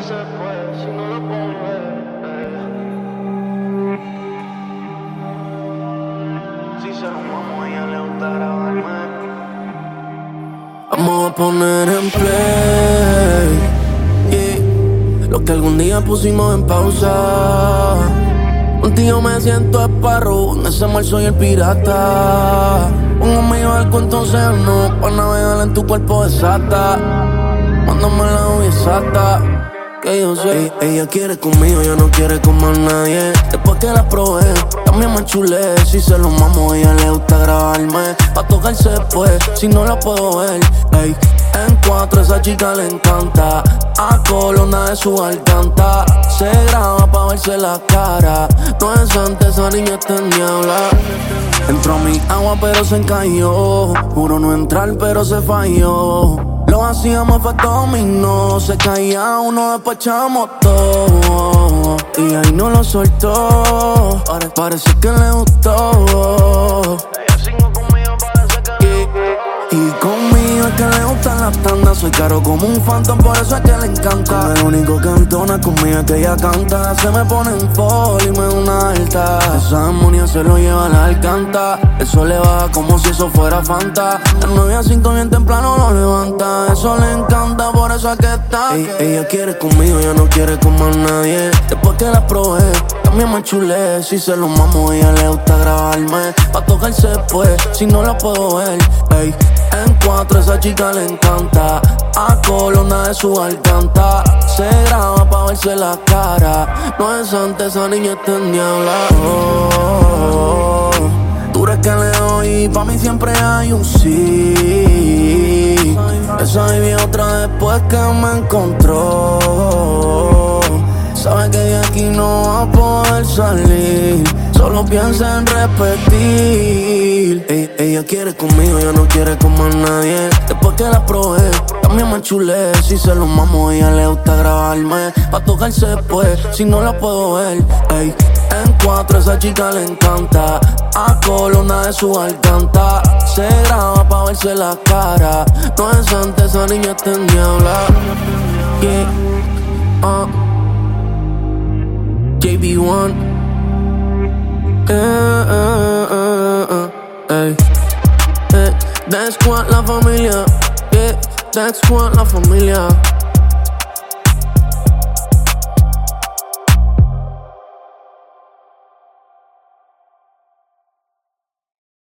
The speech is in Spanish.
se puede, si no lo puedo ver. Si se lo mamo, a ella le gusta grabarme. Vamos a poner en play, yeah, lo que algún día pusimos en pausa. Contigo me siento esparro, en ese mar soy el pirata. Póngame barco entonces no, pa' navegar en tu cuerpo desata. Mándame la olla exacta, que yo sé. Ella quiere conmigo, ella no quiere con más nadie. Después que la probé, también me chulé. Si se lo mamo, a ella le gusta grabarme. Pa' tocarse después, si no la puedo ver. Ey, en cuatro esa chica le encanta. A colonna de su garganta. Se graba pa' verse la cara. No es antes, esa niña está en diabla. Entró a mi agua pero se encalló. Juro no entrar pero se falló. Lo hacíamos fue dominó. Se caía uno, después echamos todo. Y ahí no lo soltó. Parece que le gustó. Ella singo conmigo, parece que Y conmigo es que le gustan las tandas. Soy caro como un phantom, por eso es que le encanta. El único que entona conmigo es que ella canta. Se me pone en fall y me da una alta. Esa armonía se lo lleva a la alcanta. Eso le baja como si eso fuera Fanta. La 9 a 5 bien temprano lo levanta. Eso le encanta, por eso es que está. Ella quiere conmigo, ella no quiere con más nadie. Después que la probé, también me chulé. Si se lo mamo, a ella le gusta grabarme. Pa' tocarse después, si no la puedo ver. Ey, en cuatro esa chica le encanta. A colonna de su garganta. Se graba pa' verse la cara. No es antes, esa niña está en diabla. Tú eres que le doy, pa' mí siempre hay un sí. Esa baby otra después que me encontró. Sabe que de aquí no va a poder salir. Solo piensa en repetir. Ella quiere conmigo, ella no quiere con más nadie. Después que la probé, también me chulé. Si se lo mamo, a ella le gusta grabarme. Pa' tocarse después, si no la puedo ver. Ey, en cuatro esa chica le encanta. A colonna de su garganta. Se graba pa' verse la cara. No es antes, esa niña está en diabla. Yeah, JB1. Death Squad, la familia. Yeah, Death Squad, la familia.